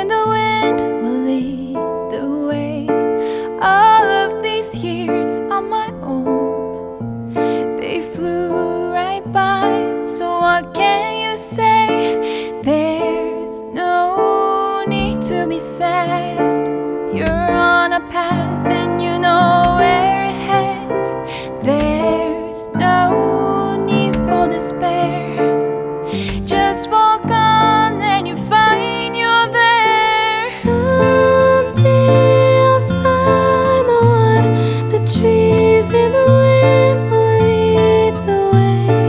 and the wind will lead the way. All of these years on my own, they flew right by. So what can you say? There's no need to be sad. You're on a path and you know where it heads. There's no need for despair. Just walk on and you find you're there. Someday I'll find the one. The trees in the wind will lead the way.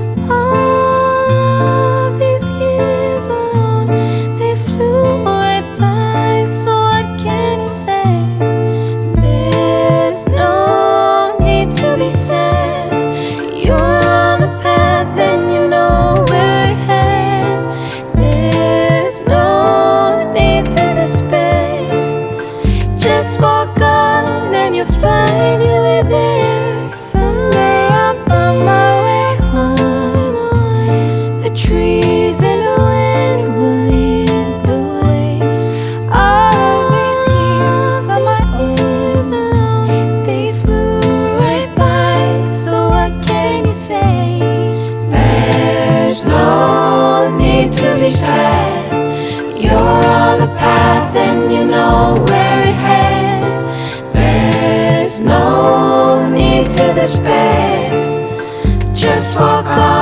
All of these years alone, they flew right by. So what can you say? There's no need to be sad. You're on the path and you know where it heads. There's no need to despair. Just walk on and you'll find you were there. Someday I'm on my way home. The trees and the wind will lead the way. All of these years on my Years alone, they flew right by. So what can you say? there's no need to be sad. You're on the path and you know where it heads. There's no need to despair. Just walk on.